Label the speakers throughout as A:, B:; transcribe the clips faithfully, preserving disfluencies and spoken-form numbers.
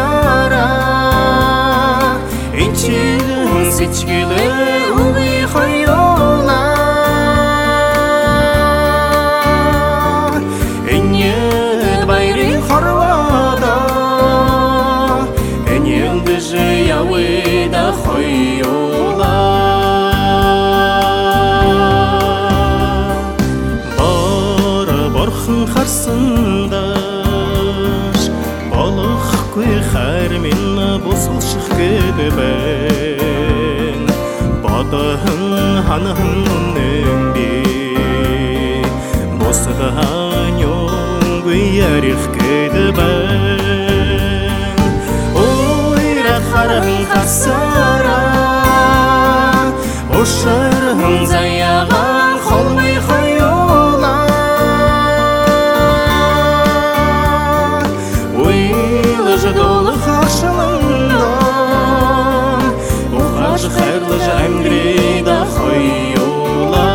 A: харсара инчилэн сичгэлэ үгүй хоёола эньед байрын хорвода эньелдэж явэда хоёола бар борхон харсандаш болохгүй хайр минь босолших гэдбэн бодохон ханахан нэмби босгахан ёнгүй ярих гэдбэн ойра харан хасара ошархан заяган холмой хоёола Жадолы харшаландан ухаж хайрлаж амгрида хоёола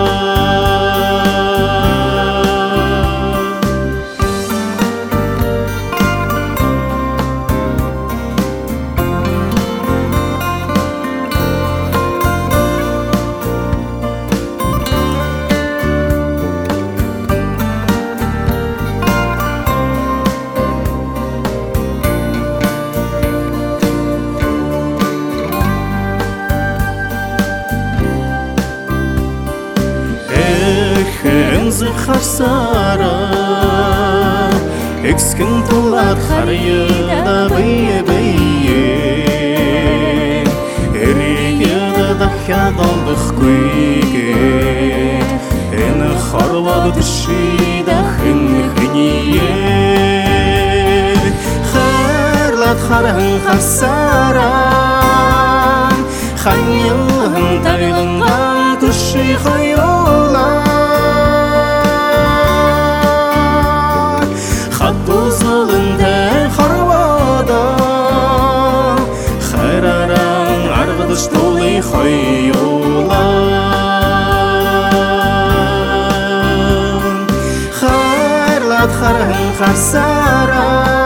A: Энзы харсара экскин тулат харьяда бие-бие эригеда дахядалдых күйге эны харвады дышида хын-хыние харлат харан харсара ханьялын тайлынған күші хайола Uzalında harvada Hayraran argıdış dolu xoyola Xarlat xarın xarsara